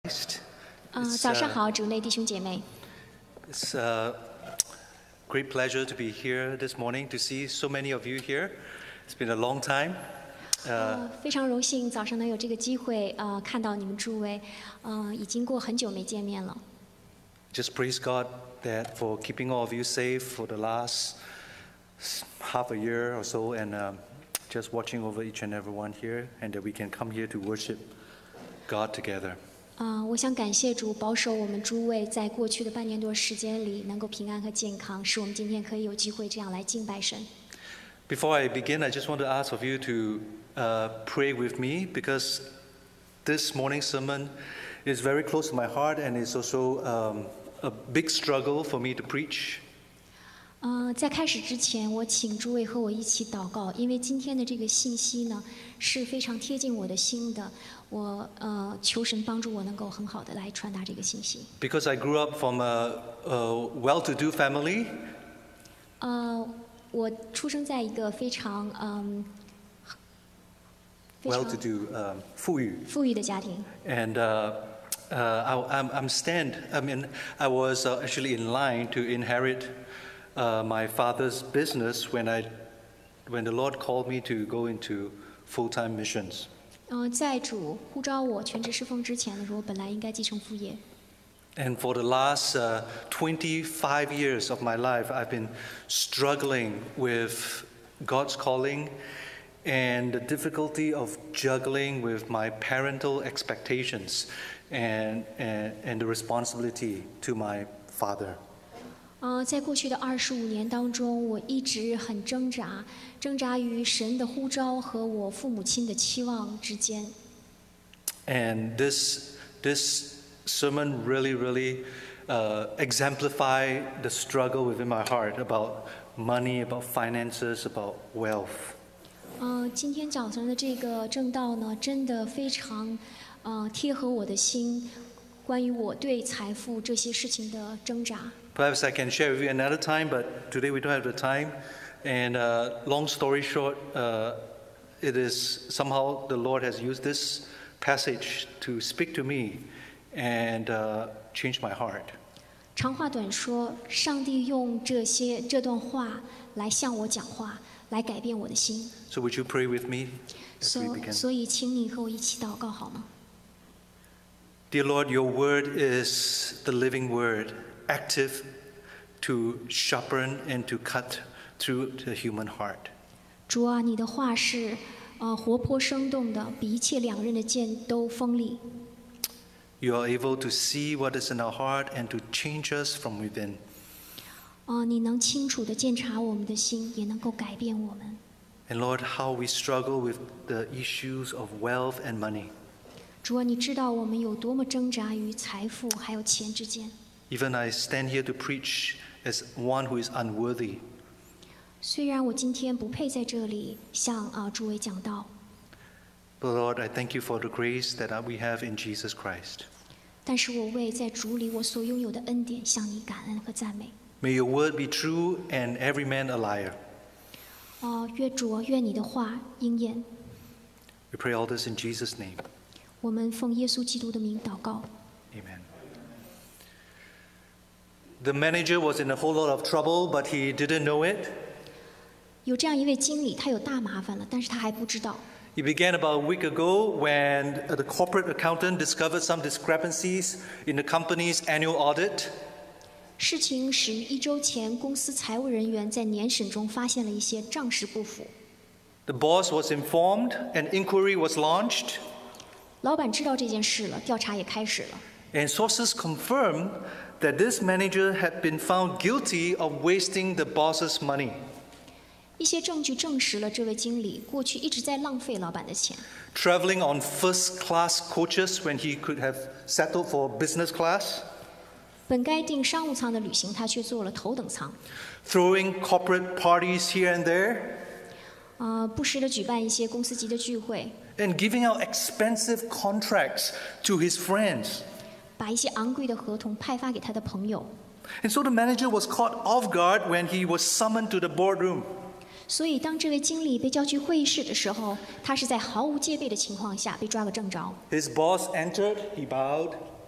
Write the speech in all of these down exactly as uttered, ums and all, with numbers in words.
呃，早上好，主内弟兄姐妹。 It's a great pleasure to be here this morning, to see so many of you here. It's been a long time. 呃，非常荣幸早上能有这个机会，呃，看到你们诸位，呃，已经过很久没见面了。 Just praise God that for keeping all of you safe for the last half a year or so, and um, just watching over each and every one here, and that we can come here to worship God together. 啊、呃，我想感谢主保守我们诸位在过去的半年多时间里能够平安和健康，使我们今天可以有机会这样来敬拜神。 Before I begin, I just want to ask of you to uh, pray with me, because this morning's sermon is very close to my heart, and it's also um, a big struggle for me to preach. 呃，在开始之前，我请诸位和我一起祷告，因为今天的这个信息呢是非常贴近我的心的。我呃求神帮助我能够很好的来传达这个信息。 Because I grew up from a, a well-to-do family. 呃，我出生在一个非常嗯。 well-to-do, um, 富裕富裕的家庭。 And uh, uh, I, I'm, I'm stand. I mean, I was uh, actually in line to inherit uh, my father's business when I, when the Lord called me to go into full-time missions. 呃，在主呼召我全职侍奉之前的时候，我本来应该继承父业。 And for the last uh, twenty-five years of my life, I've been struggling with God's calling and the difficulty of juggling with my parental expectations and, and, and the responsibility to my father. 呃，在过去的二十五年当中，我一直很挣扎，挣扎于神的呼召和我父母亲的期望之间。 And this, this sermon really, really uh, exemplify the struggle within my heart about money, about finances, about wealth. 呃，今天早上的这个正道呢，真的非常呃贴合我的心，关于我对财富这些事情的挣扎。 Perhaps I can share with you another time, but today we don't have the time. And uh, long story short, uh, it is somehow the Lord has used this passage to speak to me and uh, change my heart. 长话短说，上帝用这些这段话来向我讲话，来改变我的心。 So would you pray with me as we So, begin? 所以，请你和我一起祷告好吗？ Dear Lord, your word is the living word, active to sharpen and to cut through the human heart. 主啊，你的话是呃活泼生动的，比一切两刃的剑都锋利。 You are able to see what is in our heart and to change us from within. 呃，你能清楚地鉴察我们的心，也能够改变我们。 And Lord, how we struggle with the issues of wealth and money. 主啊，你知道我们有多么挣扎于财富还有钱之间。 Even I stand here to preach as one who is unworthy. 虽然我今天不配在这里向啊、呃、诸位讲道， But Lord, I thank you for the grace that we have in Jesus Christ. 但是我为在主里我所拥有的恩典向你感恩和赞美。 May your word be true and every man a liar. 哦、呃，愿主啊，愿你的话应验。 We pray all this in Jesus' name. 我们奉耶稣基督的名祷告。 Amen. The manager was in a whole lot of trouble, but he didn't know it. 有这样一位经理，他有大麻烦了，但是他还不知道。 It began about a week ago when the corporate accountant discovered some discrepancies in the company's annual audit. 事情始于一周前，公司财务人员在年审中发现了一些账实不符。 The boss was informed, an inquiry was launched, 老板知道这件事了，调查也开始了。 and sources confirmed that this manager had been found guilty of wasting the boss's money. 一些证据证实了这位经理过去一直在浪费老板的钱。 Traveling on first-class coaches when he could have settled for business class. 本该订商务舱的旅行，他却坐了头等舱。 Throwing corporate parties here and there. 呃，不时地举办一些公司级的聚会， And giving out expensive contracts to his friends. 把一些昂贵的合同派发给他的朋友。 And so the manager was caught off guard when he was summoned to the boardroom. 所以，当这位经理被叫去会议室的时候，他是在毫无戒备的情况下被抓个正着。 His boss entered, he bowed.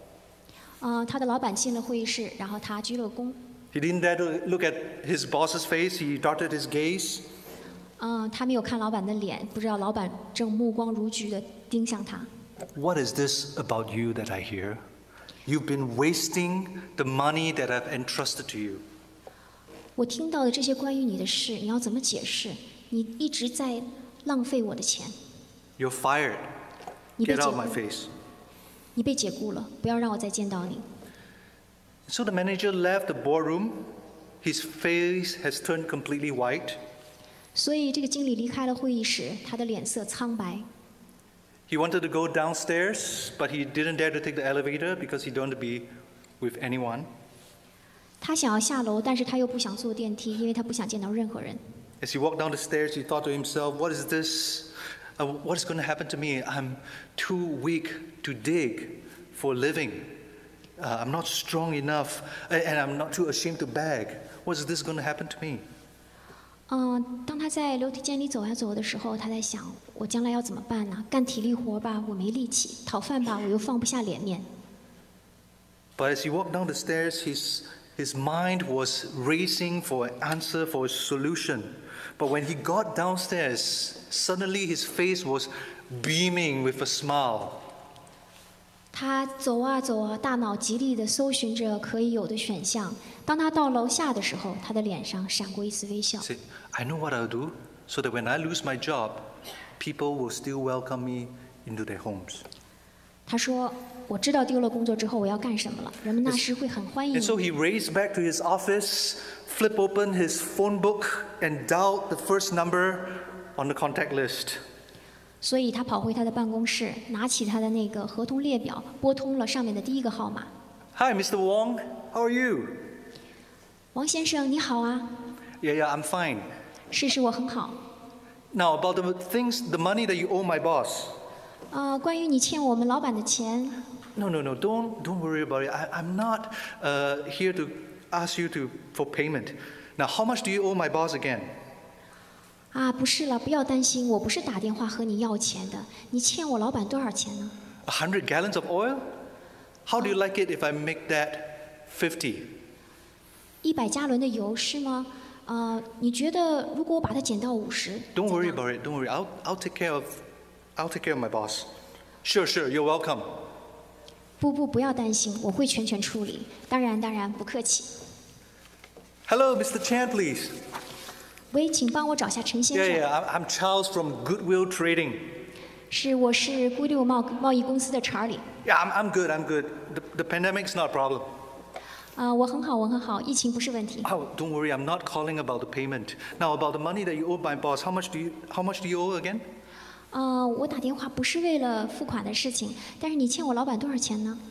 呃，他的老板进了会议室，然后他鞠了个躬。 He didn't dare to look at his boss's face. He darted his gaze. 嗯、呃，他没有看老板的脸，不知道老板正目光如炬地盯向他。 What is this about you that I hear? You've been wasting the money that I've entrusted to you. 我听到的这些关于你的事，你要怎么解释？你一直在浪费我的钱。 You're fired. 你被 Get 解 out of my 雇， face. 你被解雇了，不要让我再见到你。 So the manager left the boardroom. His face has turned completely white. 所以这个经理离开了会议室，他的脸色苍白。 He wanted to go downstairs, but he didn't dare to take the elevator because he don't want to be with anyone. 他想要下楼，但是他又不想坐电梯，因为他不想见到任何人。 As he walked down the stairs, he thought to himself, what is this? Uh, what is going to happen to me? I'm too weak to dig for a living. Uh, I'm not strong enough, a- and I'm not too ashamed to beg. What is this going to happen to me? 嗯，当他在楼梯间里走呀走的时候，他在想：我将来要怎么办呢？干体力活吧，我没力气；讨饭吧，我又放不下脸面。 But as he walked down the stairs, his, his mind was racing for an answer, for a solution. But when he got downstairs, suddenly his face was beaming with a smile. 他走啊走啊，大脑极力地搜寻着可以有的选项。当他到楼下的时候，他的脸上闪过一丝微笑 He。said, I know what I'll do so that when I lose my job, people will still welcome me into their homes. 他说：“我知道丢了工作之后我要干什么了，人们那时会很欢迎 And so 我。 he raced back to his office, flipped open his phone book, and dialed the first number on the contact list. 所以他跑回他的办公室，拿起他的那个合同列表，拨通了上面的第一个号码。 Hi, Mister Wong. How are you? 王先生，你好啊， Yeah, yeah, I'm fine. 事实我很好。 Now, about the things, the money that you owe my boss. 呃，关于你欠我们老板的钱， No, no, no. Don't, don't worry about it. I, I'm not uh, here to ask you to for payment. Now, how much do you owe my boss again? 啊，不是了，不要担心，我不是打电话和你要钱的。你欠我老板多少钱呢？ A hundred gallons of oil? How do you like it if I make that fifty? 一百加仑的油是吗？呃，你觉得如果我把它减到五十？ Don't worry about it. Don't worry. I'll, I'll take care of, I'll take care of my boss. Sure, sure. You're welcome. 不不，不要担心，我会全权处理。当然当然，不客气。 Hello, Mister Chan, please. 喂，请帮我找下陈先 Yeah, 生。 yeah. I'm, I'm Charles from Goodwill Trading. 是，我是硅六贸贸易公司的查理。 Yeah, I'm, I'm good. I'm good. The, the pandemic's not a problem. 啊、我很好，我很好，疫情不是问题。 Oh, don't worry. I'm not calling about the payment. Now, about the money that you owe my boss. How much do you, how much do you owe again? 呃，我打电话不是为了付款的事情，但是你欠我老板多少钱呢？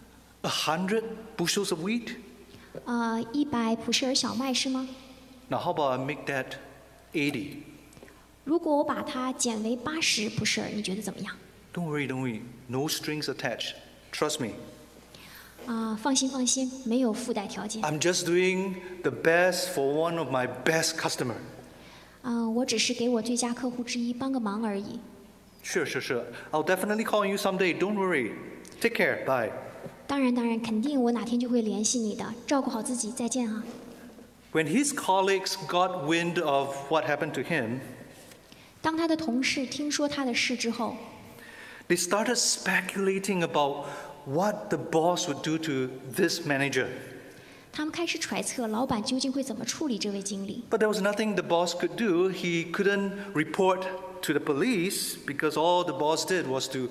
A hundred bushels of wheat? 呃，一百普什尔小麦是吗？ Now, how about I make that eighty? 如果我把它减为八十普什尔，你觉得怎么样？ Don't worry, don't worry. No strings attached. Trust me. 啊、放心放心，没有附带条件。 I'm just doing the best for one of my best customer. 啊、我只是给我最佳客户之一帮个忙而已。 Sure, sure, sure. I'll definitely call you someday. Don't worry. Take care. Bye. 当然当然，肯定我哪天就会联系你的。照顾好自己，再见啊！ When his colleagues got wind of what happened to him, 当他的同事听说他的事之后， they started speculating about what the boss would do to this manager. 他们开始揣测老板究竟会怎么处理这位经理。 But there was nothing the boss could do. He couldn't report to the police because all the boss did was to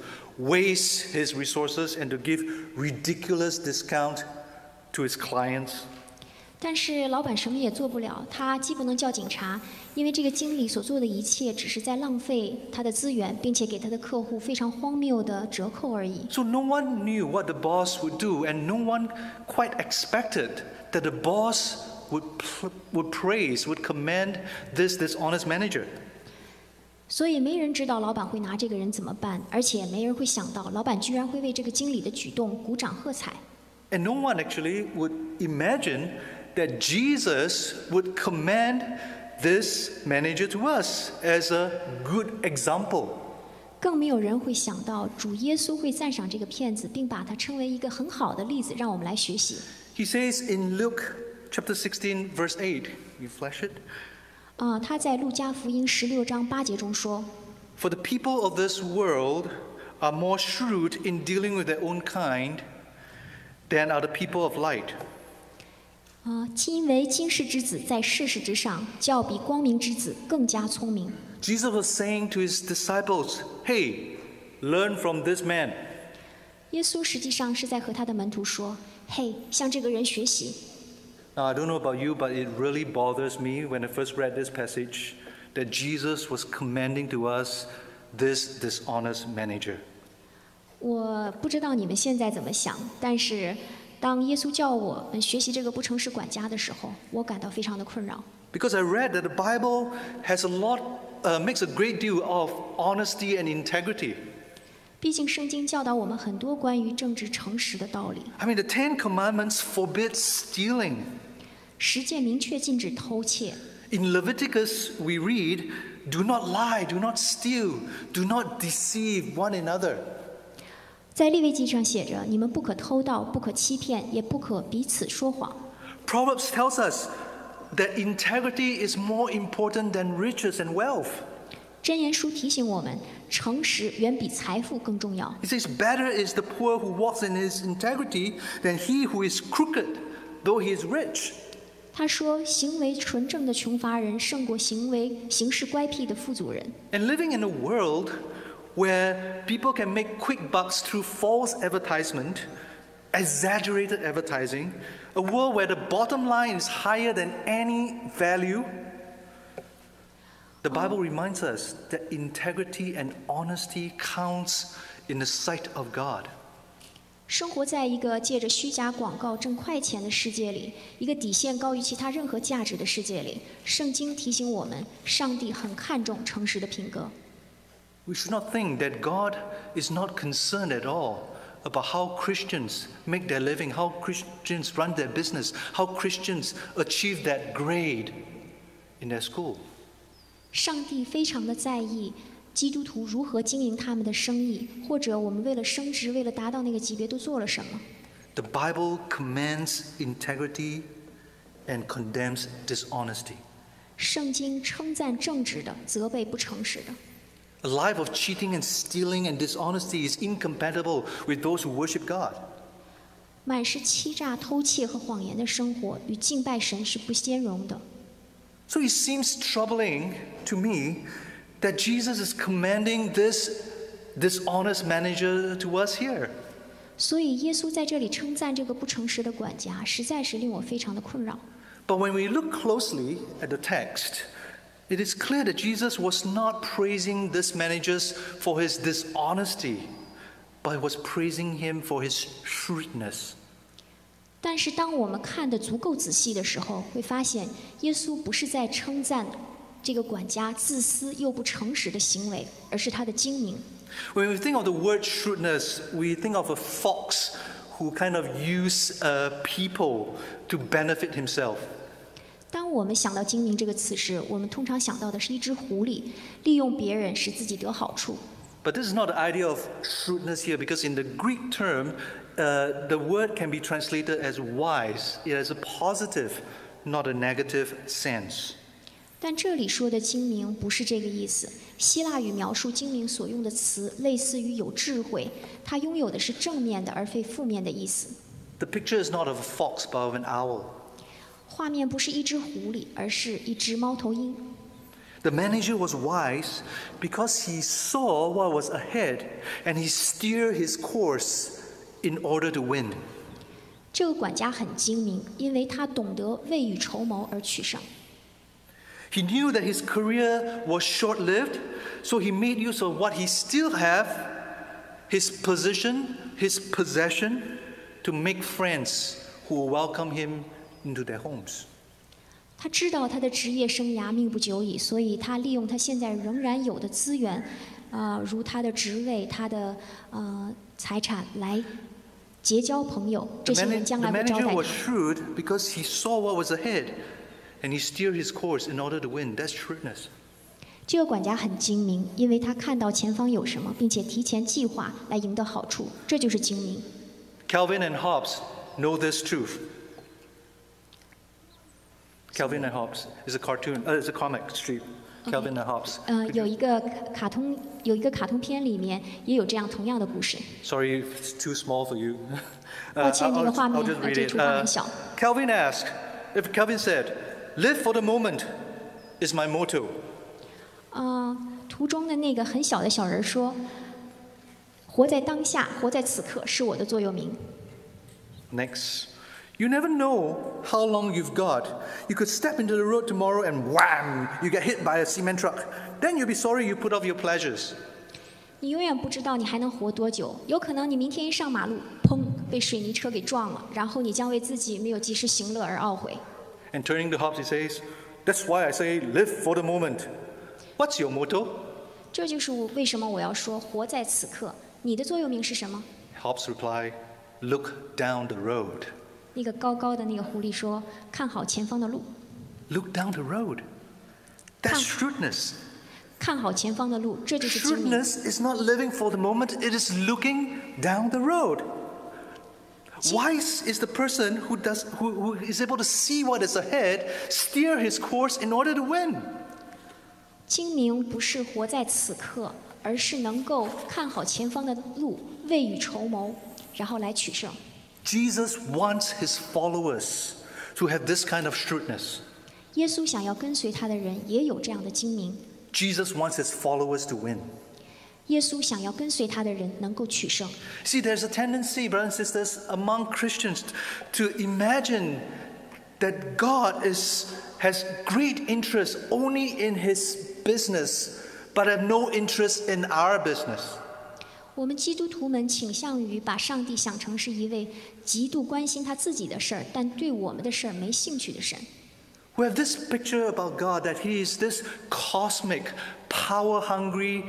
waste his resources and to give ridiculous discount to his clients. 但是老板什么也做不了，他既不能叫警察，因为这个经理所做的一切只是在浪费他的资源，并且给他的客户非常荒谬的折扣而已。 So no one knew what the boss would do, and no one quite expected that the boss would, pl- would praise, would commend this dishonest manager. 所以没人知道老板会拿这个人怎么办，而且没人会想到老板居然会为这个经理的举动鼓掌喝彩。 And no one actually would imagine that Jesus would commend this manager to us as a good example. 更没有人会想到主耶稣会赞赏这个骗子，并把它称为一个很好的例子，让我们来学习。 He says in Luke chapter sixteen, verse eight, you flash it? 啊、他在路加福音十六章八节中说 For the people of this world are more shrewd in dealing with their own kind than are the people of light. 啊、因为今世之子在世事之上，较比光明之子更加聪明。 Jesus was saying to his disciples, hey, learn from this man. 耶稣实际上是在和他的门徒说：“嘿，向这个人学习。” Now, I don't know about you, but it really bothers me when I first read this passage that Jesus was commending to us this dishonest manager. 我不知道你们现在怎么想，但是当耶稣叫我们学习这个不诚实管家的时候，我感到非常的困扰。 Because I read that the Bible has a lot, uh, makes a great deal of honesty and integrity. 毕竟圣经教导我们很多关于正直诚实的道理。 I mean, the Ten Commandments forbid stealing. 十诫明确禁止偷窃。 In Leviticus, we read, do not lie, do not steal, do not deceive one another. 在利未记上写着：“你们不可偷盗，不可欺骗，也不可彼此说谎。” Proverbs tells us that integrity is more important than riches and wealth. 箴言书提醒我们，诚实远比财富更重要。 It says, better is the poor who walks in his integrity than he who is crooked, though he is rich. 他说：“行为纯正的穷乏人，胜过行为行事乖僻的富足人。” And living in a world where people can make quick bucks through false advertisement, exaggerated advertising, a world where the bottom line is higher than any value, the Bible reminds us that integrity and honesty counts in the sight of God. 生活在一个借着虚假广告挣快钱的世界里，一个底线高于其他任何价值的世界里，圣经提醒我们，上帝很看重诚实的品格。 We should not think that God is not concerned at all about how Christians make their living, how Christians run their business, how Christians achieve that grade in their school. 上帝非常的在意基督徒如何经营他们的生意，或者我们为了升职，为了达到那个级别都做了什么。 The Bible commends integrity and condemns dishonesty. 圣经称赞正直的，责备不诚实的。 A life of cheating and stealing and dishonesty is incompatible with those who worship God. 满是欺诈、偷窃和谎言的生活，与敬拜神是不兼容的。 So it seems troubling to me that Jesus is commending this dishonest manager to us here. 所以耶稣在这里称赞这个不诚实的管家，实在是令我非常的困扰。 But when we look closely at the text, it is clear that Jesus was not praising this manager for his dishonesty, but was praising him for his shrewdness. 但是当我们看得足够仔细的时候，会发现耶稣不是在称赞这个管家自私又不诚实的行为，而是他的精明。 When we think of the word shrewdness, we think of a fox who kind of use uh, people to benefit himself. 当我们想到精明这个词时，我们通常想到的是一只狐狸，利用别人使自己得好处。 But this is not the idea of shrewdness here, because in the Greek term, uh, the word can be translated as wise. It has a positive, not a negative sense. 但这里说的精明不是这个意思。希腊语描述精明所用的词类似于有智慧，它拥有的是正面的而非负面的意思。 The picture is not of a fox, but of an owl. 画面不是一只狐狸，而是一只猫头鹰。 The manager was wise because he saw what was ahead and he steered his course in order to win. 这个管家很精明，因为他懂得未雨绸缪而取胜。 He knew that his career was short-lived, so he made use of what he still have, his position, his possession, to make friends who will welcome him into their homes. 他知道他的职业生涯命不久矣，所以他利用他现在仍然有的资源，呃，如他的职位、他的呃财产来结交朋友。这 The, 些人 man- 将 the 来会招 manager 待 was 他。 shrewd because he saw what was ahead and he steered his course in order to win. That's shrewdness. 这个管家很精明，因为他看到前方有什么，并且提前计划来赢得好处，这就是精明。 Calvin and Hobbes know this truth. Calvin and Hobbes is a cartoon, uh, it's a comic strip. Calvin and Hobbes. 呃，有一个卡通，有一个卡通片里面也有这样同样的故事。 Sorry, it's too small for you. 抱歉， I'll- 这个画 I'll 面 just 呃， read 这个 it. 图画 Uh, 很小。 Calvin asked, if Calvin said, "Live for the moment is my motto." 呃，图中的那个很小的小人说：“活在当下，活在此刻是我的座右铭。” Next, you never know how long you've got. You could step into the road tomorrow and wham, you get hit by a cement truck. Then you'll be sorry you put off your pleasures. 你永远不知道你还能活多久，有可能你明天一上马路，砰，被水泥车给撞了，然后你将为自己没有及时行乐而懊悔。 And turning to Hobbes, he says, "That's why I say live for the moment." What's your motto? 这就是我为什么我要说活在此刻。你的座右铭是什么？ Hobbes replied, "Look down the road." 那个高高的那个狐狸说：“看好前方的路， Look down the road. That's shrewdness. 看好前方的路，这就是精明。 Shrewdness is not living for the moment, it is looking down the road. Wise is the person who, does, who, who is able to see what is ahead, steer his course in order to win. 精明不是活在此刻，而是能够看好前方的路，未雨绸缪，然后来取胜。 Jesus wants his followers to have this kind of shrewdness. 耶稣想要跟随他的人也有这样的精明。 Jesus wants his followers to win. 耶稣想要跟随他的人能够取胜。 See, there's a tendency, brothers and sisters, among Christians to imagine that God is, has great interest only in his business, but have no interest in our business. 我们基督徒们倾向于把上帝想成是一位极度关心他自己的事儿，但对我们的事儿没兴趣的神。 We have this picture about God that he is this cosmic, power-hungry,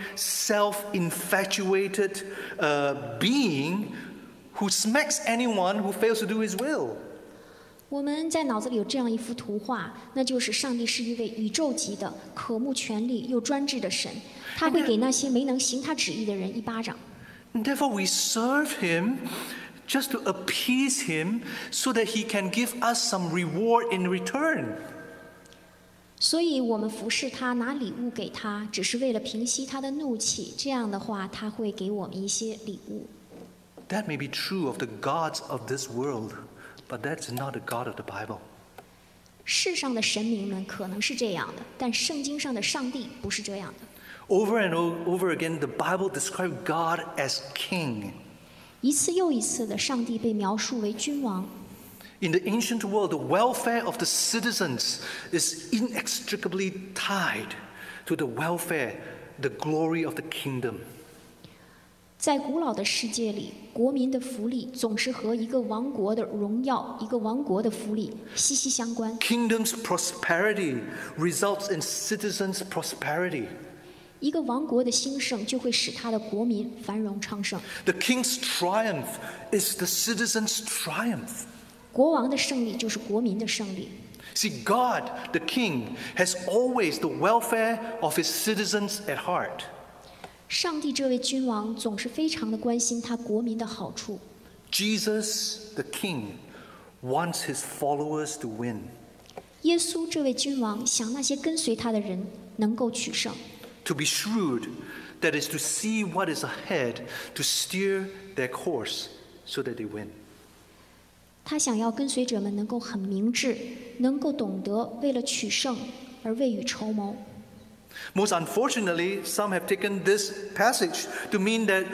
self-infatuated uh, being who smacks anyone who fails to do his will. 我们在脑子里有这样一幅图画，那就是上帝是一位宇宙级的、渴慕权力又专制的神，他会给那些没能行他旨意的人一巴掌。 And therefore, we serve him just to appease him so that he can give us some reward in return. 所以我们服侍他，拿礼物给他，只是为了平息他的怒气。这样的话，他会给我们一些礼物。 That may be true of the gods of this world, but that's not the God of the Bible. 世上的神明们可能是这样的，但圣经上的上帝不是这样的。 Over and over again, the Bible describes God as king. 一次又一次的，上帝被描述为君王。 In the ancient world, the welfare of the citizens is inextricably tied to the welfare, the glory of the kingdom. 在古老的世界里，国民的福利总是和一个王国的荣耀、一个王国的福利息息相关。 Kingdom's prosperity results in citizens' prosperity. 一个王国的兴盛就会使他的国民繁荣昌盛。 The king's triumph is the citizens' triumph. 国王的胜利就是国民的胜利。 See, God, the king, has always the welfare of his citizens at heart. 上帝这位君王总是非常的关心他国民的好处。 Jesus, the king, wants his followers to win. 耶稣这位君王想那些跟随他的人能够取胜。 To be shrewd, that is to see what is ahead, to steer their course so that they win. 他想要跟随者们能够很明智，能够懂得为了取胜而未雨绸缪。 Most unfortunately, some have taken this passage to mean that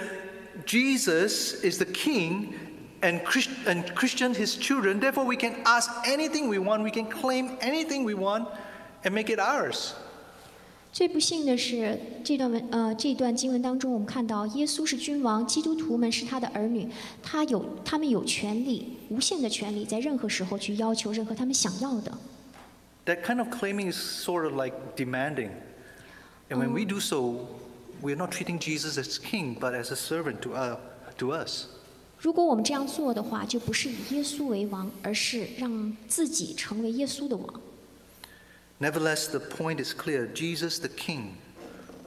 Jesus is the king and, Christ- and Christian his children. Therefore, we can ask anything we want, we can claim anything we want and make it ours. 最不幸的是，这段文呃这段经文当中，我们看到耶稣是君王，基督徒们是他的儿女，他有他们有权利，无限的权利，在任何时候去要求任何他们想要的。 That kind of claiming is sort of like demanding. And when we do so, we're not treating Jesus as king, but as a servant to, uh, to us. 如果我们这样做的话，就不是以耶稣为王，而是让自己成为耶稣的王。 Nevertheless, the point is clear. Jesus, the king,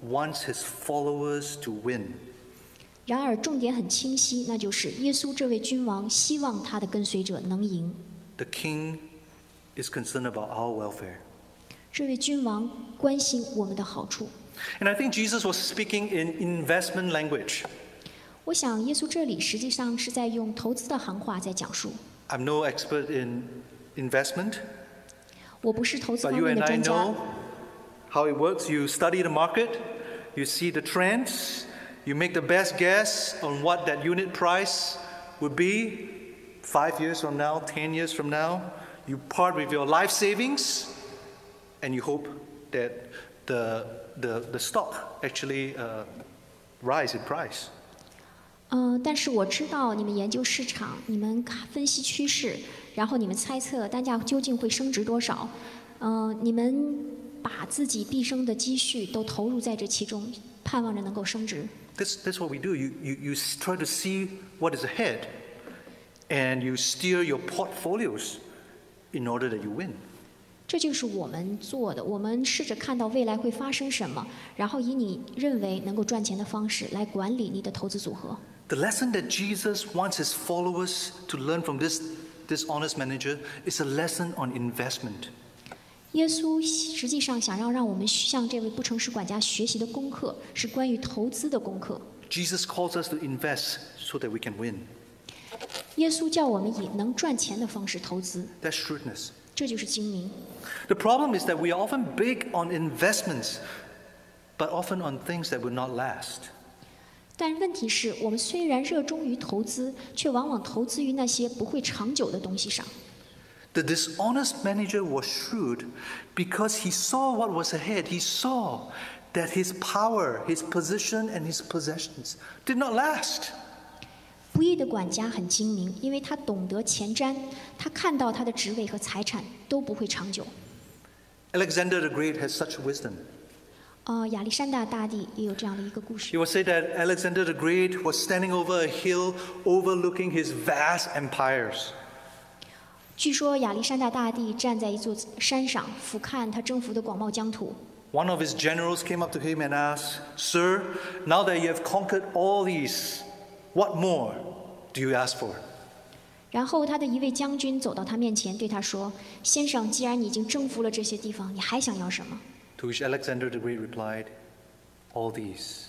wants his followers to win. 然而重点很清晰，那就是耶稣这位君王希望他的跟随者能赢。 The king is concerned about our welfare. 这位君王关心我们的好处。 And I think Jesus was speaking in investment language. 我想耶稣这里实际上是在用投资的行话在讲述。 I'm no expert in investment, 我不是投资 but 方 you 面 and 的 I 专家， know how it works. You study the market, you see the trends, you make the best guess on what that unit price would be five years from now, ten years from now. You part with your life savings, and you hope that the, the, the stock actually uh, rise in price. 嗯、呃，但是我知道你们研究市场，你们看分析趋势，然后你们猜测单价究竟会升值多少。嗯、呃，你们把自己毕生的积蓄都投入在这其中，盼望着能够升值。 That's, that's what we do. You, you, you try to see what is ahead, and you steer your portfolios in order that you win. 这就是我们做的。我们试着看到未来会发生什么，然后以你认为能够赚钱的方式来管理你的投资组合。 The lesson that Jesus wants his followers to learn from this dishonest manager is a lesson on investment. 耶稣实际上想要让我们向这位不诚实管家学习的功课，是关于投资的功课。 Jesus calls us to invest so that we can win. 耶稣叫我们以能赚钱的方式投资， That's shrewdness. 这就是精明。 The problem is that we are often big on investments, but often on things that will not last. 但问题是我们虽然热衷于投资，却往往投资于那些不会长久的东西上。 The dishonest manager was shrewd because he saw what was ahead. He saw that his power, his position, and his possessions did not last. 不义的管家很精明，因为他懂得前瞻，他看到他的职位和财产都不会长久。 Alexander the Great has such wisdom. 呃，亚历山大大帝也有这样的一个故事 It。was said that Alexander the Great was standing over a hill overlooking his vast empires. 据说亚历山大大帝站在一座山上，俯瞰他征服的广袤疆土。 One of his generals came up to him and asked, Sir, now that you have conquered all these, what more do you ask for? 然后他的一位将军走到他面前，对他说：“先生，既然你已经征服了这些地方，你还想要什么？” To which Alexander the Great replied, All these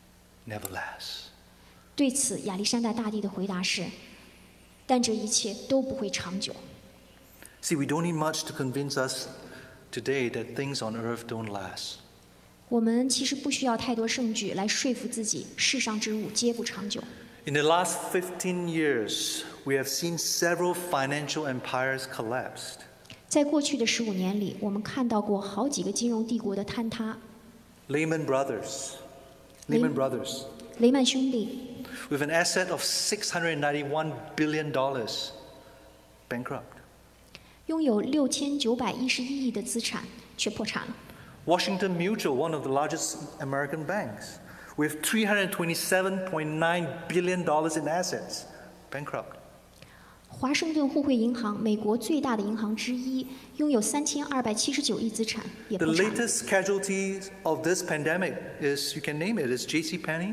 never last. 对此，亚历山大大帝的回答是：“但这一切都不会长久。” See, we don't need much to convince us today that things on earth don't last. 我们其实不需要太多证据来说服自己，世上之物皆不长久。 In the last fifteen years, we have seen several financial empires collapsed. 在过去的十五年里，我们看到过好几个金融帝国的坍塌。 Lehman Brothers, Lehman Brothers, 雷曼兄弟 with an asset of six hundred ninety-one billion dollars, bankrupt. 拥有六千九百一十一亿的资产，却破产了。 Washington Mutual, one of the largest American banks, with three hundred twenty-seven point nine billion dollars in assets, bankrupt. 华盛顿互惠银行，美国最大的银行之一，拥有三千二百七十九亿资产，也 The 破产了。 latest casualty of this pandemic is, you can name it, is JCPenney,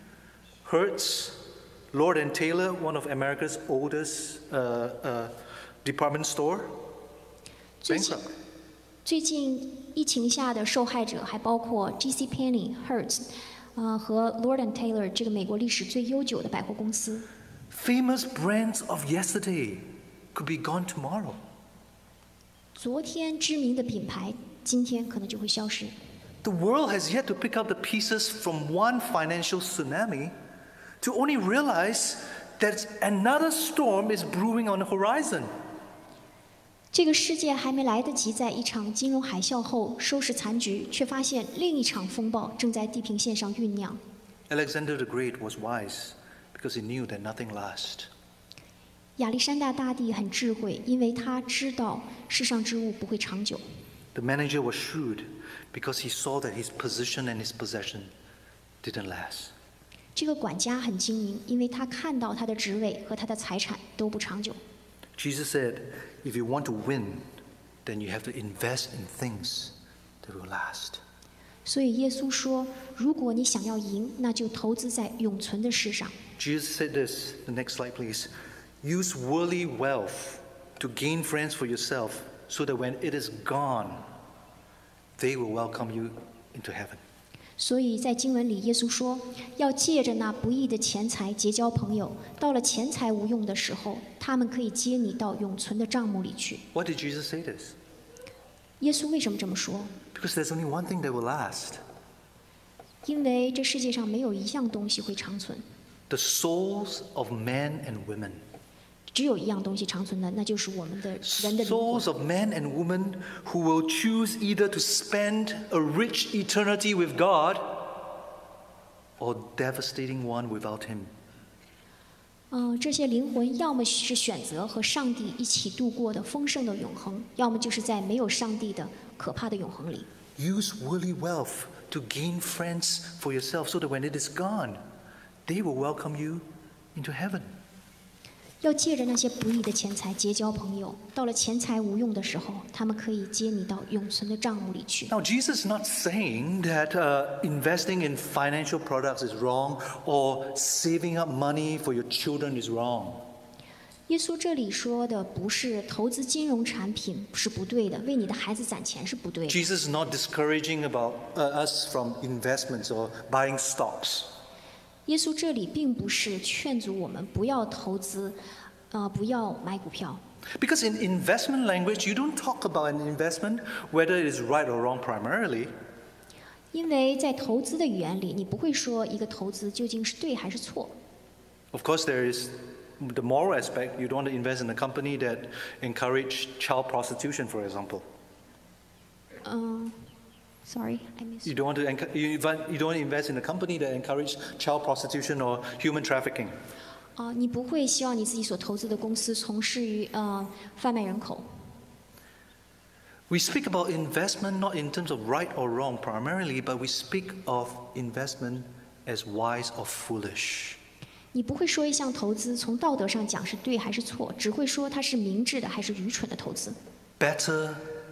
Hertz, Lord and Taylor, one of America's oldest uh, uh, department store, 最近 bankrupt. 最近疫情下的受害者还包括 J C Penney、Hertz， 呃和 Lord and Taylor 这个美国历史最悠久的百货公司。 Famous brands of yesterday could be gone tomorrow. 昨天知名的品牌，今天可能就会消失。 The world has yet to pick up the pieces from one financial tsunami to only realize that another storm is brewing on the horizon. 这个世界还没来得及在一场金融海啸后收拾残局，却发现另一场风暴正在地平线上酝酿。 Alexander the Great was wise because he knew that nothing lasts. 亚历山大大帝很智慧，因为他知道世上之物不会长久。 The manager was shrewd because he saw that his position and his possession didn't last. 这个管家很精明，因为他看到他的职位和他的财产都不长久。 Jesus said, if you want to win, then you have to invest in things that will last. 所以耶稣说，如果你想要赢，那就投资在永存的事上。 Jesus said this, the next slide please. Use worldly wealth to gain friends for yourself so that when it is gone, they will welcome you into heaven. 所以在经文里，耶稣说，要借着那不义的钱财结交朋友，到了钱财无用的时候，他们可以接你到永存的帐幕里去。 Why did Jesus say this? 耶稣为什么这么说？ Because there's only one thing that will last. 因为这世界上没有一样东西会长存， The souls of men and women. 只有一样东西长存的，那就是我们的人的灵魂。 Souls of men and women who will choose either to spend a rich eternity with God or devastating one without Him. 嗯、这些灵魂要么是选择和上帝一起度过的丰盛的永恒，要么就是在没有上帝的可怕的永恒里。 Use worldly wealth to gain friends for yourself so that when it is gone, they will welcome you into heaven. 要借着那些不义的钱财结交朋友，到了钱财无用的时候，他们可以接你到永存的帐幕里去。 Now, Jesus is not saying that uh, investing in financial products is wrong or saving up money for your children is wrong. 耶稣这里说的不是投资金融产品是不对的，为你的孩子攒钱是不对的。 Jesus is not discouraging about uh, us from investments or buying stocks. 耶稣这里并不是劝阻我们不要投资，呃，不要买股票。 Because in investment language, you don't talk about an investment, whether it is right or wrong primarily. 因为在投资的语言里，你不会说一个投资究竟是对还是错。 Of course, there is the moral aspect. You don't want to invest in a company that encourage child prostitution, for example. 嗯、s o r r y I missed. You don't want to enc- you inv- you don't want to invest in a company that encourage child prostitution or human trafficking. 啊、你不会希望你自己所投资的公司从事于呃贩卖人口。 We speak about investment not in terms of right or wrong primarily, but we speak of investment as wise or foolish. 你不会说一项投资从道德上讲是对还是错，只会说它是明智的还是愚蠢的投资。 Better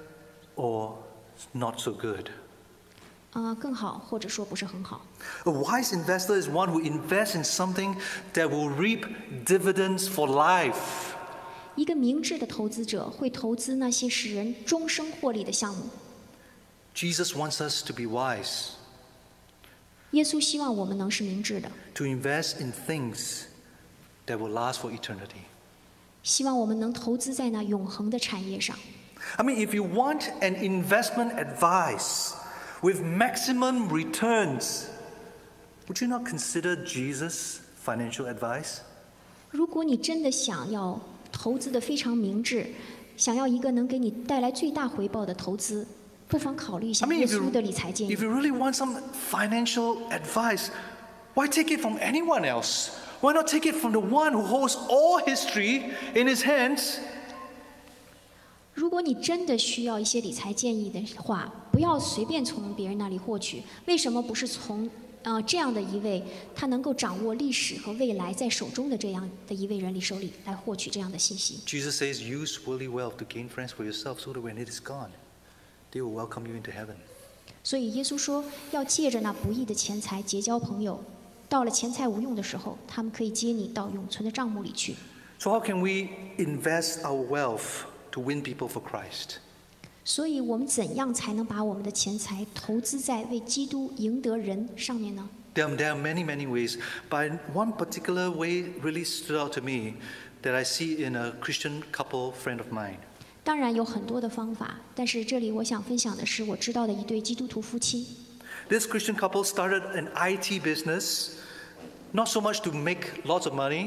or not so good. 啊、更好或者说不是很好。 A wise investor is one who invests in something that will reap dividends for life. 一个明智的投资者会投资那些使人终生获利的项目。 Jesus wants us to be wise, 耶稣希望我们能是明智的， to invest in things that will last for eternity. 希望我们能投资在那永恒的产业上。 I mean, if you want an investment advice with maximum returns, would you not consider Jesus' financial advice? 如果你真的想要投资的非常明智，想要一个能给你带来最大回报的投资，不妨考虑一 I 下 mean, 耶 if you, 稣的理财建议 if。you really want some financial advice, why take it from anyone else? Why not take it from the one who holds all history in his hands? 如果你真的需要一些理财建议的话，不要随便从别人那里获取。为什么不是从呃这样的一位他能够掌握历史和未来在手中的这样的一位人里手里来获取这样的信息？ Jesus says, use worldly wealth to gain friends for yourself so that when it is gone, they will welcome you into heaven. 所以耶稣说，要借着那不义的钱财结交朋友，到了钱财无用的时候，他们可以接你到永存的帐幕里去。 So how can we invest our wealth to win people for Christ? 所以我们怎样才能把我们的钱财投资在为基督赢得人上面呢？ There are, there are many, many ways, but one particular way really stood out to me that I see in a Christian couple friend of mine. 当然有很多的方法，但是这里我想分享的是我知道的一对基督徒夫妻。 This Christian couple started an I T business, not so much to make lots of money,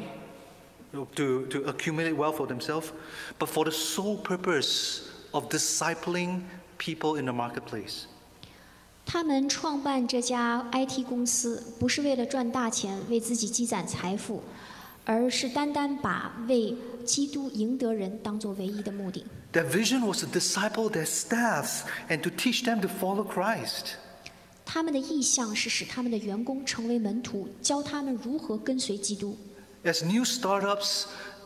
to, to accumulate wealth for themselves, but for the sole purpose of discipling people in the marketplace. 他们创办这家 I T 公司，不是为了赚大钱，为自己积攒财富，而是单单把为基督赢得人当作唯一的目的。 Their vision was to disciple their staffs and to teach them to follow Christ. 他们的意向是使他们的员工成为门徒，教他们如何跟随基督。 As new startups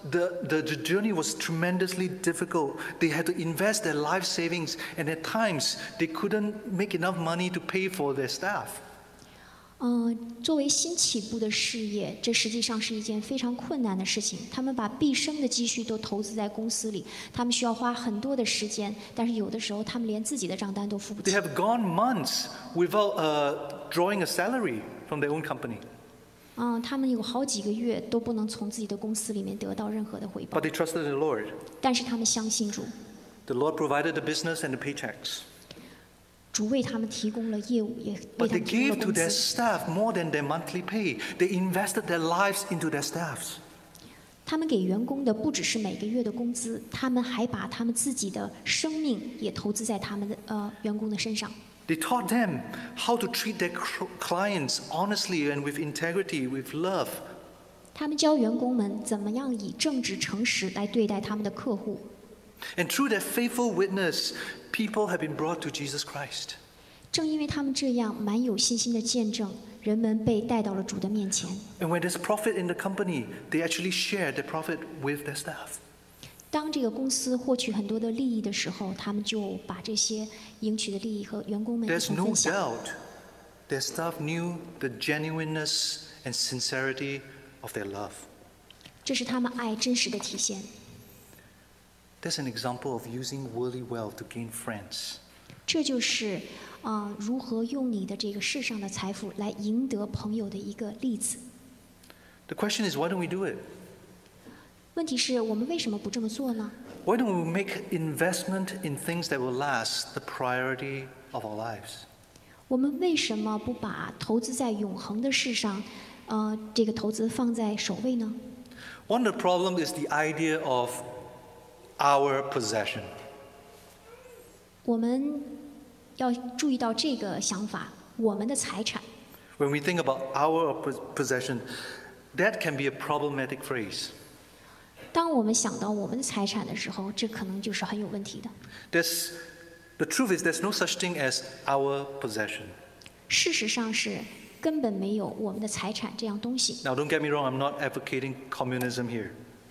the, the, the journey was tremendously difficult. They had to invest their life savings, and at times they couldn't make enough money to pay for their staff. 嗯，作为新起步的事业，这实际上是一件非常困难的事情。他们把毕生的积蓄都投资在公司里，他们需要花很多的时间，但是有的时候他们连自己的账单都付不 They 起。 have gone months without uh, drawing a salary from their own company. 嗯，他们有好几个月都不能从自己的公司里面得到任何的回报 But，they trusted the Lord. 但是他们相信主， The Lord provided the business and the paychecks. 主为他们提供了业务，也为 But 他 they 们提供 gave 了 to 工 their 资。 staff more than their monthly pay. They invested their lives into their staffs. 他们给员工的不只是每个月的工资，他们还把他们自己的生命也投资在他们的呃员工的身上。 They taught them how to treat their cl- clients honestly and with integrity, with love. 他们教员工们怎么样以正直诚实来对待他们的客户。 And through their faithful witness, people have been brought to Jesus Christ. 正因为他们这样蛮有信心的见证，人们被带到了主的面前。 And when there's profit in the company, they actually share their profit with their staff. 当这个公司获取很多的利益的时候，他们就把这些赢取的利益和员工们一 There's 同 no 分享。 doubt their staff knew the genuineness and sincerity of their love. 这是他们爱真实的体现。 That's an example of using worldly wealth to gain friends. 这就是啊、呃如何用你的这个世上的财富来赢得朋友的一个例子。 The question is, why don't we do it? 问题是我们为什么不这么做呢？ Why don't we make investment in things that will last the priority of our lives? 我们为什么不把投资在永恒的事上，呃，这个投资放在首位呢？ One of the problems is the idea of our possession. 我们要注意到这个想法，我们的财产。 When we think about our pos- possession, that can be a problematic phrase. 当我们想到我们的财产的时候，这可能就是很有问题的。 There's, the truth is, there's no such thing as our possession. 事实上是根本没有我们的财产这样东西。 Now, don't get me wrong, I'm not advocating communism here.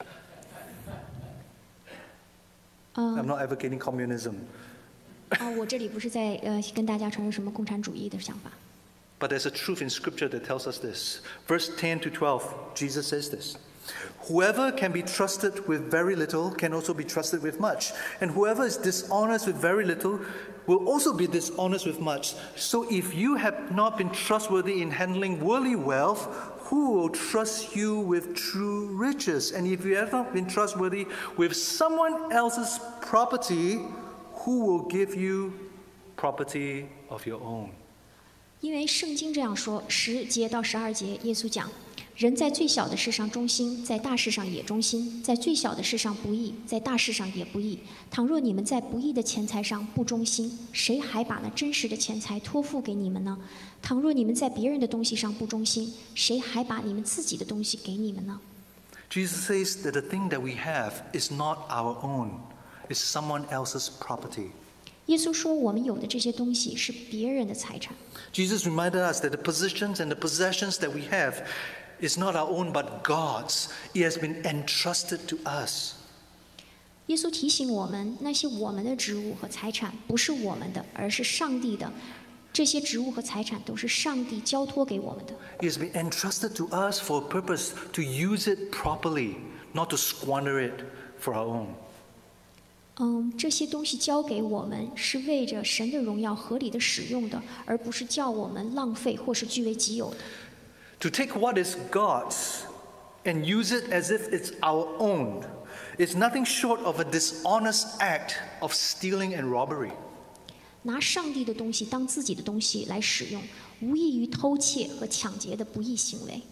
I'm not advocating communism. 啊、我这里不是在呃跟大家传授什么共产主义的想法， But there's a truth in Scripture that tells us this. Verse ten to twelve, Jesus says this. Whoever can be trusted with very little can also be trusted with much. And whoever is dishonest with very little will also be dishonest with much. So if you have not been trustworthy in handling worldly wealth, who will trust you with true riches? And if you have not been trustworthy with someone else's property, who will give you property of your own? 因为圣经这样说，十节到十二节，耶稣讲：人在最小的事上忠心，在大事上也忠心；在最小的事上不义，在大事上也不义。倘若你们在不义的钱财上不忠心，谁还把那真实的钱财托付给你们呢？倘若你们在别人的东西上不忠心，谁还把你们自己的东西给你们呢？ Jesus says that the thing that we have is not our own, it's someone else's property. 耶稣说，我们有的这些东西是别人的财产。 Jesus reminded us that the positions and the possessions that we have is not our own but God's. It has been entrusted to us. 耶稣提醒我们，那些我们的职务和财产不是我们的，而是上帝的。这些职务和财产都是上帝交托给我们的。 It has been entrusted to us for a purpose to use it properly, not to squander it for our own. 嗯，这些东西交给我们是为着神的荣耀合理的使用的，而不是叫我们浪费或是据为己有的。 To take what is God's and use it as if it's our own is nothing short of a dishonest act of stealing and robbery. 拿上帝的东西当自己的东西来使用，无异于偷窃和抢劫的不义行为。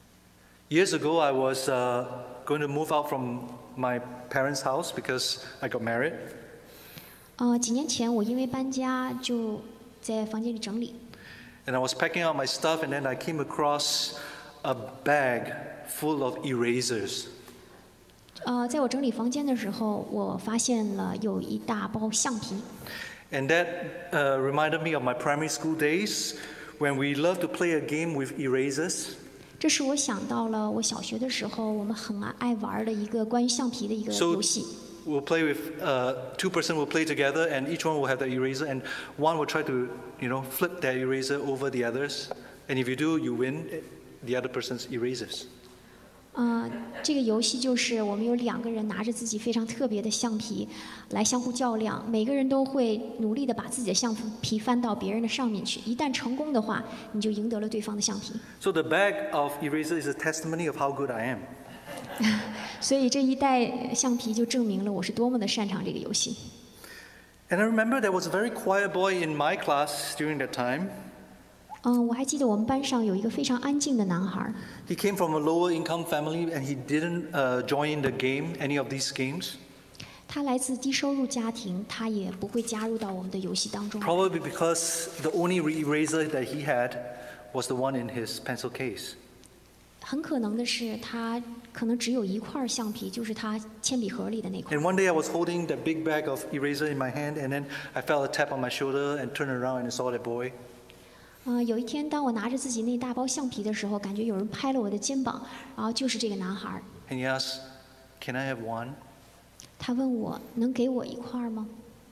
Years ago, I was uh, going to move out from my parents' house because I got married. 呃，几年前我因为搬家就在房间里整理， And I was packing out my stuff, and then I came across a bag full of erasers. 呃，在我整理房间的时候，我发现了有一大包橡皮。 And that uh, reminded me of my primary school days when we loved to play a game with erasers. 这是我想到了我小学的时候我们很爱玩的一个关于橡皮的一个游戏。 So we'll play with uh, two person will play together, and each one will have the eraser, and one will try to, you know, flip that eraser over the others, and if you do, you win the other person's erasers. 呃，这个游戏就是我们有两个人拿着自己非常特别的橡皮来相互较量，每个人都会努力的把自己的橡皮翻到别人的上面去，一旦成功的话，你就赢得了对方的橡皮。 So the bag of eraser is a testimony of how good I am. 所以这一袋橡皮就证明了我是多么的擅长这个游戏。 And I remember there was a very quiet boy in my class during that time. 嗯，我还记得我们班上有一个非常安静的男孩。 He came from a lower income family, and he didn't uh, join the game, any of these games. 他来自低收入家庭，他也不会加入到我们的游戏当中。 Probably because the only eraser that he had was the one in his pencil case. 很可能的是，他可能只有一块橡皮，就是他铅笔盒里的那块。 And one day I was holding that big bag of eraser in my hand, and then I felt a tap on my shoulder and turned around and saw that boy. 呃，有一天，当我拿着自己那大包橡皮的时候，感觉有人拍了我的肩膀，然后就是这个男孩。 And he asked, "Can I have one?" 他问我能给我一块吗？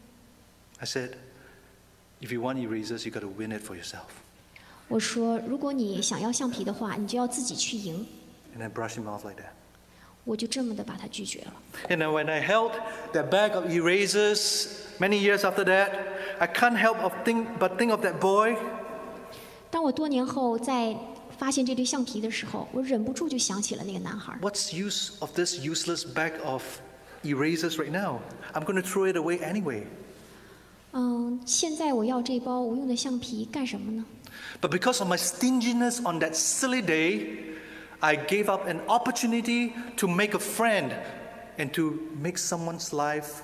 I said, "If you want erasers, you got to win it for yourself." 我说，如果你想要橡皮的话，你就要自己去赢。 And I brushed him off like that. 我就这么的把他拒绝了。 And then when I held that bag of erasers many years after that, I can't help of think, but think of that boy. 当我多年后再发现这堆橡皮的时候，我忍不住就想起了那个男孩。 What's use of this useless bag of erasers right now? I'm going to throw it away anyway. 嗯，现在我要这包无用的橡皮干什么呢？ But because of my stinginess on that silly day, I gave up an opportunity to make a friend and to make someone's life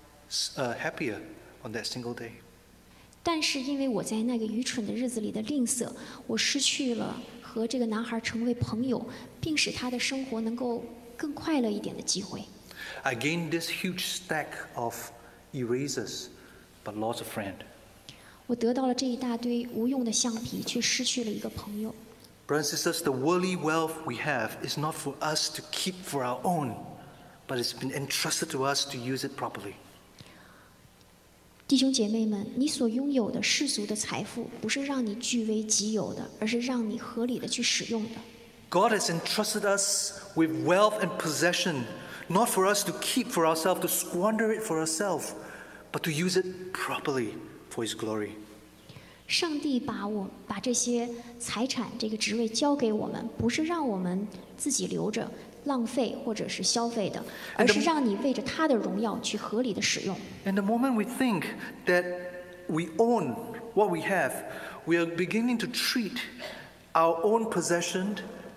uh, happier on that single day. 但是因为我在那个愚蠢的日子里的吝啬，我失去了和这个男孩成为朋友，并使他的生活能够更快乐一点的机会。 I gained this huge stack of erasers, but lost a friend. 我得到了这一大堆无用的橡皮，却失去了一个朋友。 Brothers and sisters, the worldly wealth we have is not for us to keep for our own, but it's been entrusted to us to use it properly. 弟兄姐妹们，你所拥有的世俗的财富，不是让你据为己有的，而是让你合理的去使用的。 God has entrusted us with wealth and possession, not for us to keep for ourselves, to squander it for ourselves, but to use it properly for His glory. 上帝把我把这些财产这个职位交给我们，不是让我们自己留着浪费或者是消费的，而是让你为着他的荣耀去合理的使用。 And the moment we think that we own what we have, we are beginning to treat our own possession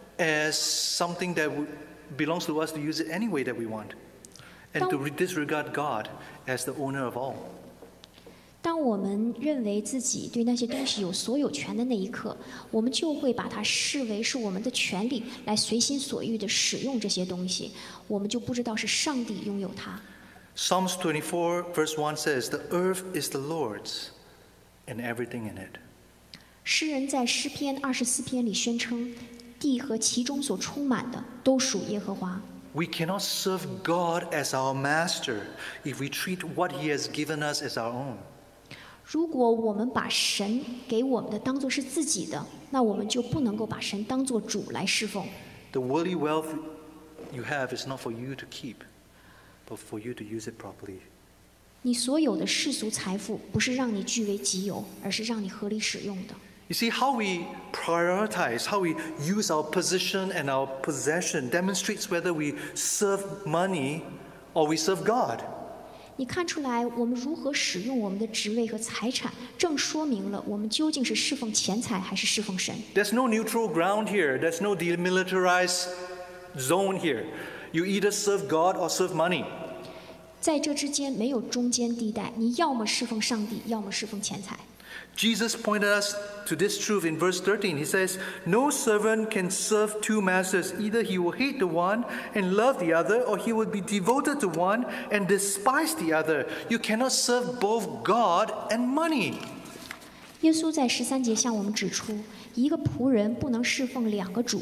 as something that belongs to us to use it any way that we want, and to disregard God as the owner of all. 当我们认为自己对那些东西有所有权的那一刻，我们就会把它视为是我们的权利，来随心所欲地使用这些东西，我们就不知道是上帝拥有它。 Psalms twenty-four verse one says, "The earth is the Lord's, and everything in it." 诗人在诗篇二十四篇里宣称，地和其中所充满的都属耶和华。 We cannot serve God as our master if we treat what He has given us as our own. 如果我们把神给我们的当作是自己的，那我们就不能够把神当作主来侍奉。 The worldly wealth you have is not for you to keep, but for you to use it properly. 你所有的世俗财富不是让你据为己有，而是让你合理使用的。 You see, how we prioritize, how we use our position and our possession demonstrates whether we serve money or we serve God. 你看出来，我们如何使用我们的职位和财产，正说明了我们究竟是侍奉钱财还是侍奉神。 There's no neutral ground here. There's no demilitarized zone here. You either serve God or serve money. 在这之间没有中间地带，你要么侍奉上帝，要么侍奉钱财。 Jesus pointed us to this truth in verse thirteen. He says, "No servant can serve two masters. Either he will hate the one and love the other, or he will be devoted to one and despise the other. You cannot serve both God and money." 耶稣在十三节向我们指出，一个仆人不能侍奉两个主，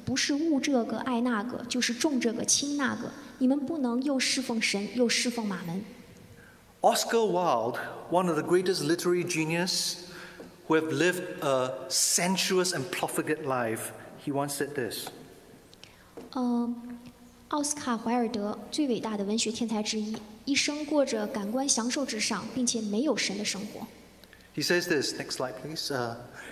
不是恶这个爱那个，就是重这个轻那个。你们不能又侍奉神，又侍奉马门。 Oscar Wilde, one of the greatest literary genius who have lived a sensuous and profligate life, he once said this. 呃，奥斯卡·怀尔德最伟大的文学天才之一，一生过着感官享受至上，并且没有神的生活。 He says this. Next slide, please. Uh,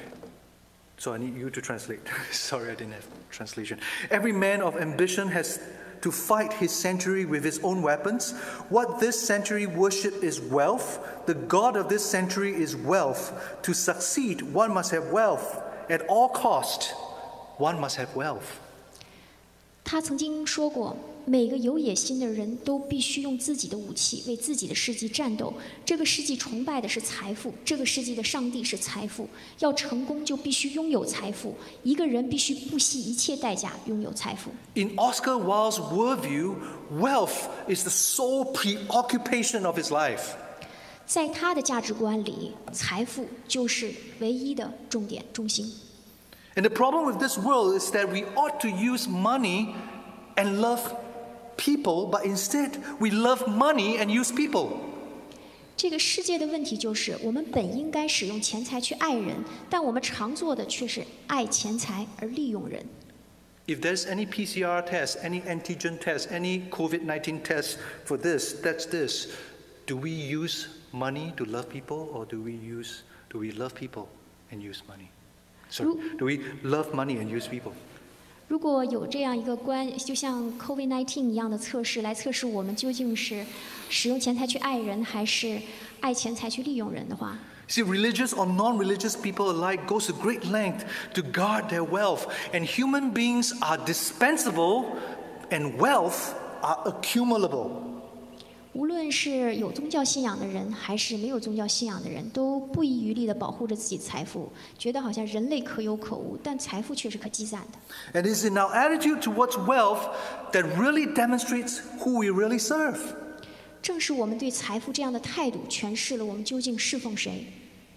so I need you to translate. Sorry, I didn't have translation. Every man of ambition has to fight his century with his own weapons. What this century worship is wealth. The god of this century is wealth. To succeed, one must have wealth. At all cost, one must have wealth. 他曾经说过，每个有野心的人都必须用自己的武器为自己的事迹战斗。这个世纪崇拜的是财富，这个世纪的上帝是财富。要成功就必须拥有财富，一个人必须不惜一切代价拥有财富。 In Oscar Wilde's worldview, wealth is the sole preoccupation of his life. 在他的价值观里，财富就是唯一的重点中心。 And the problem with this world is that we ought to use money and love people, but instead we love money and use people. 这个世界的问题就是，我们本应该使用钱财去爱人，但我们常做的却是爱钱财而利用人。 If there's any P C R test, any antigen test, any COVID nineteen test for this, that's this. Do we use money to love people, or do we use do we love people and use money? Sorry, do we love money and use people? 如果有这样一个关，就像 COVID 十九 一样的测试，来测试我们究竟是使用钱财去爱人，还是爱钱财去利用人的话， See, religious or non-religious people alike goes to great length to guard their wealth, and human beings are dispensable, and wealth are accumulable. 无论是有宗教信仰的人，还是没有宗教信仰的人，都不遗余力地保护着自己财富，觉得好像人类可有可无，但财富却是可积攒的。 And it's in our attitude towards wealth that really demonstrates who we really serve. 正是我们对财富这样的态度，诠释了我们究竟侍奉谁。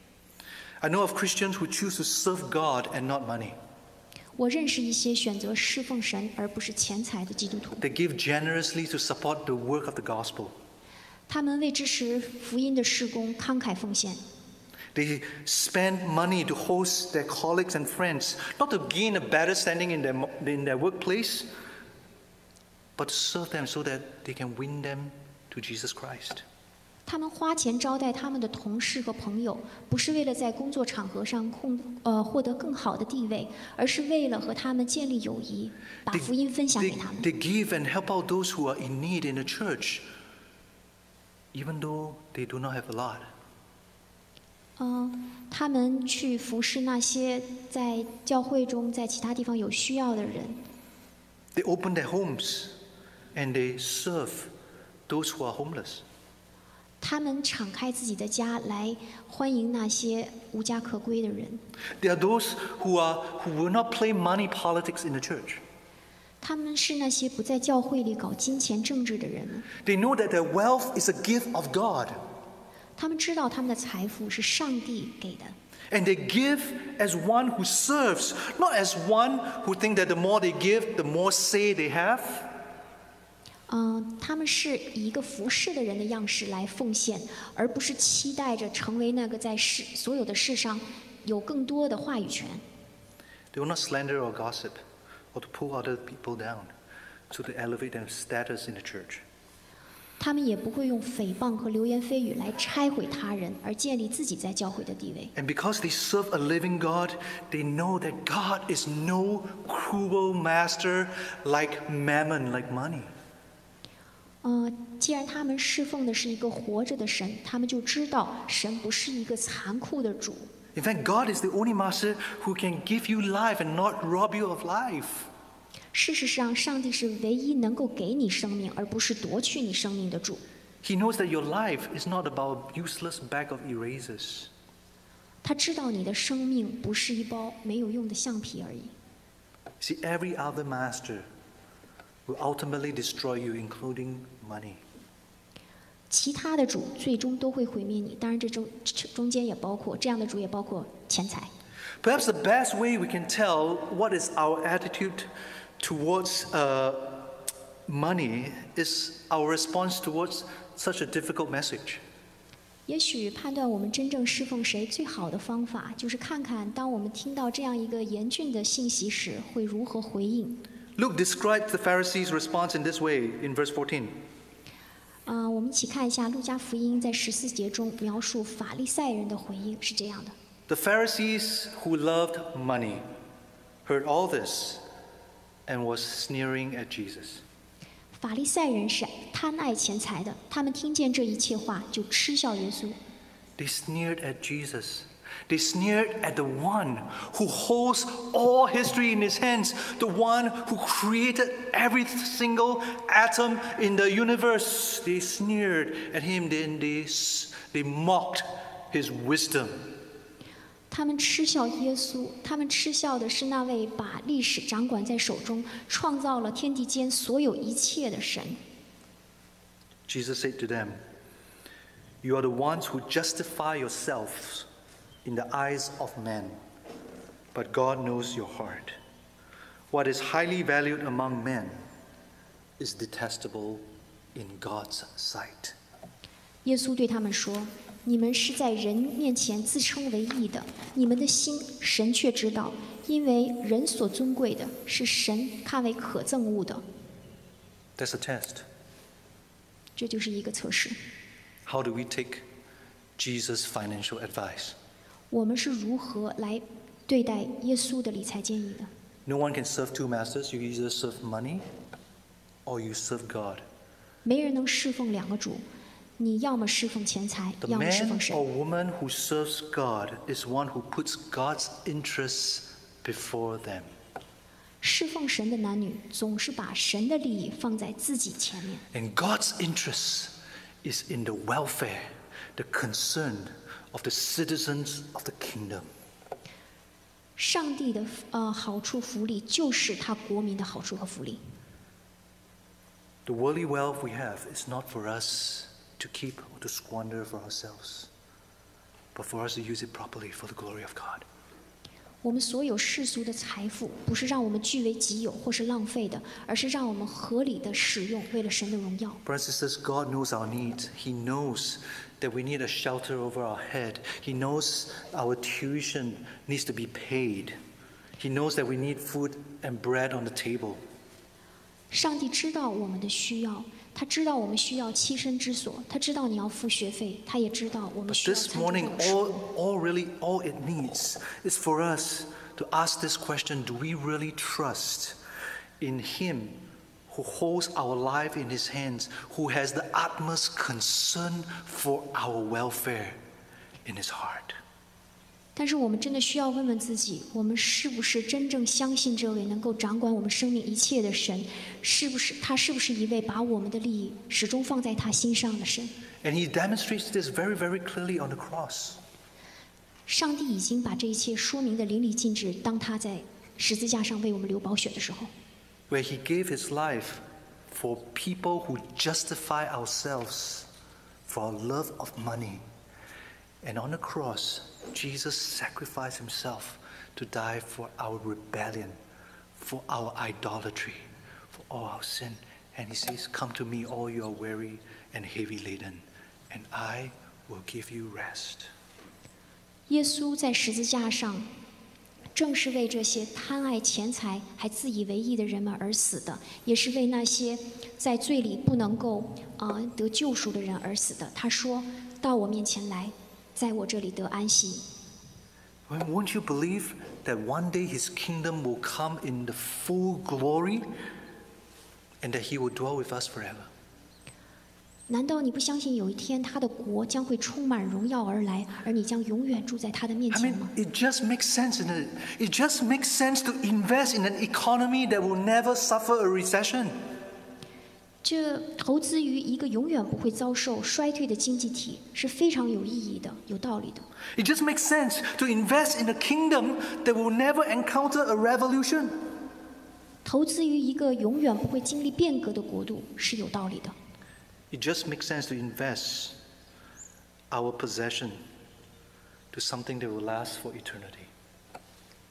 I know of Christians who choose to serve God and not money. 我认识一些选择侍奉神而不是钱财的基督徒， They give generously to support the work of the gospel. 他们为支持福音的事工慷慨奉献。 They spend money to host their colleagues and friends, not to gain a better standing in their, in their workplace, but to serve them so that they can win them to Jesus Christ. 他们花钱招待他们的同事和朋友，不是为了在工作场合上控呃获得更好的地位，而是为了和他们建立友谊，把 They, 福音分享 they, 给他们。 they give and help out those who are in need in the church, even though they do not have a lot. 嗯，他们去服侍那些在教会中、在其他地方有需要的人。 They open their homes and they serve those who are homeless. 他们敞开自己的家来欢迎那些无家可归的人。 There are those who are who will not play money politics in the church. 他们是那些不在教会里搞金钱政治的人们。 They know that their wealth is a gift of God. 他们知道他们的财富是上帝给的。 And they give as one who serves, not as one who think that the more they give, the more say they have. 嗯，他们是以一个服侍的人的样式来奉献，而不是期待着成为那个在世所有的事上有更多的话语权。 They will not slander or gossip or to pull other people down so to elevate their status in the church. 他们也不会用诽谤和流言蜚语来拆毁他人，而建立自己在教会的地位。 And because they serve a living God, they know that God is no cruel master like mammon, like money. 呃，既然他们侍奉的是一个活着的神，他们就知道神不是一个残酷的主。 In fact, God is the only master who can give you life and not rob you of life. 事实上，上帝是唯一能够给你生命，而不是夺去你生命的主。 He knows that your life is not about a useless bag of erasers. 他知道你的生命不是一包没有用的橡皮而已。 See, every other master will ultimately destroy you, including money. 其他的主最终都会毁灭你，当然这中中间也包括这样的主，也包括钱财。 Perhaps the best way we can tell what is our attitude towards uh, money is our response towards such a difficult message. 也许判断我们真正侍奉谁最好的方法，就是看看当我们听到这样一个严峻的信息时，会如何回应。 Luke describes the Pharisees' response in this way in verse fourteen. 啊、呃，我们一起看一下路加福音在十四节中描述法利赛人的回应是这样的。 The Pharisees who loved money heard all this and was sneering at Jesus. 法利赛人是贪爱钱财的，他们听见这一切话就嗤笑耶稣。 They sneered at Jesus. They sneered at the one who holds all history in his hands, the one who created every single atom in the universe. They sneered at him, then they, they mocked his wisdom. 他们嗤笑耶稣，他们嗤笑的是那位把历史掌管在手中、创造了天地间所有一切的神。 Jesus said to them, "You are the ones who justify yourselves in the eyes of men, but God knows your heart. What is highly valued among men is detestable in God's sight." 耶稣对他们说：“你们是在人面前自称为义的，你们的心神却知道，因为人所尊贵的是神看为可憎恶的。” That's a test. 这就是一个测试。 How do we take Jesus' financial advice? 我们是如何来对待耶稣的理财建议的？ No one can serve two masters. You either serve money or you serve God. 没人能侍奉两个主，你要么侍奉钱财， The 要么侍 man 奉神。 or woman who serves God is one who puts God's interests before them. 侍奉神的男女总是把神的利益放在自己前面， And God's interest is in the welfare, the concern of the citizens of the kingdom. 上帝的呃好处福利就是他国民的好处和福利。 The worldly wealth we have is not for us to keep or to squander for ourselves, but for us to use it properly for the glory of God. 我们所有世俗的财富，不是让我们据为己有或是浪费的，而是让我们合理的使用，为了神的荣耀。 Brothers and sisters, God knows our needs. He knows that we need a shelter over our head. He knows our tuition needs to be paid. He knows that we need food and bread on the table. 上帝知道我们的需要，他知道我们需要栖身之所，他知道你要付学费，他也知道我们 But 需要 this 餐桌 morning, 上的食 all, 物。 all really, all it needs is for us to ask this question: Do we really trust in Him who holds our life in His hands, who has the utmost concern for our welfare in His heart? 但是我们真的需要问问自己，我们是不是真正相信这位能够掌管我们生命一切的神？是不是他是不是一位把我们的利益始终放在他心上的神？ And He demonstrates this very, very clearly on the cross. 上帝已经把这一切说明的淋漓尽致，当他在十字架上为我们流宝血的时候， Where He gave His life for people who justify ourselves for our love of money. And on the cross, Jesus sacrificed Himself to die for our rebellion, for our idolatry, for all our sin. And He says, "Come to me, all you are weary and heavy laden, and I will give you rest." 耶稣在十字架上，正是为这些贪爱钱财还自以为义的人们而死的，也是为那些在罪里不能够啊、呃、得救赎的人而死的。他说：“到我面前来，在我这里得安息。” Well, won't you believe that one day His kingdom will come in the full glory and that He will dwell with us forever? 难道你不相信有一天他的国将会充满荣耀而来，而你将永远住在他的面 I 前 mean, 吗？ it just makes sense, isn't it? It just makes sense to invest in an economy that will never suffer a recession. 这投资于一个永远不会遭受衰退的经济体是非常有意义的、有道理的。 It just makes sense to invest in a kingdom that will never encounter a revolution. 投资于一个永远不会经历变革的国度是有道理的。 It just makes sense to invest our possession to something that will last for eternity.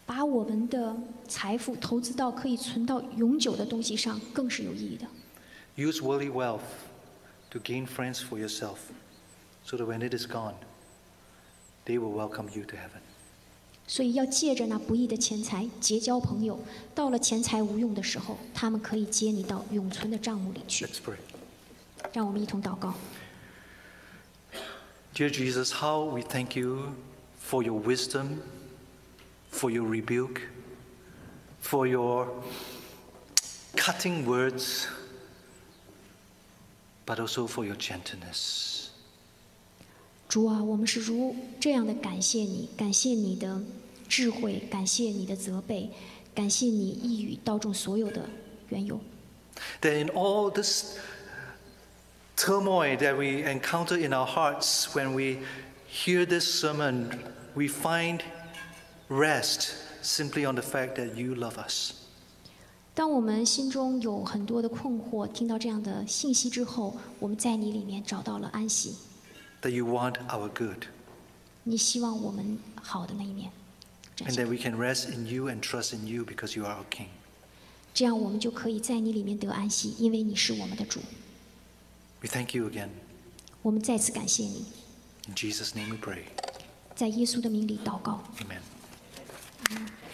把我们的财富投资到可以存到永久的东西上，更是有意义的。 Use worldly wealth to gain friends for yourself, so that when it is gone, they will welcome you to heaven. 所以要借着那不义的钱财结交朋友，到了钱财无用的时候，他们可以接你到永存的帐幕里去。 Let's pray. 让我们一同祷告。 Dear Jesus, how we thank you for your wisdom, for your rebuke, for your cutting words, but also for your gentleness. 主啊，我们是如这样的感谢你，感谢你的智慧，感谢你的责备，感谢你一语道中所有的缘由。 That in all this turmoil that we encounter in our hearts when we hear this sermon, we find rest simply on the fact that you love us. 当我们心中有很多的困惑，听到这样的信息之后，我们在你里面找到了安息。 That you want our good. 你希望我们好的那一面展 And 现 that we can rest in you and trust in you because you are our King. 这样我们就可以在你里面得安息，因为你是我们的主。 We thank you again. 我们再次感谢你， In Jesus' name we pray. 在耶稣的名里祷告。 Amen. Amen.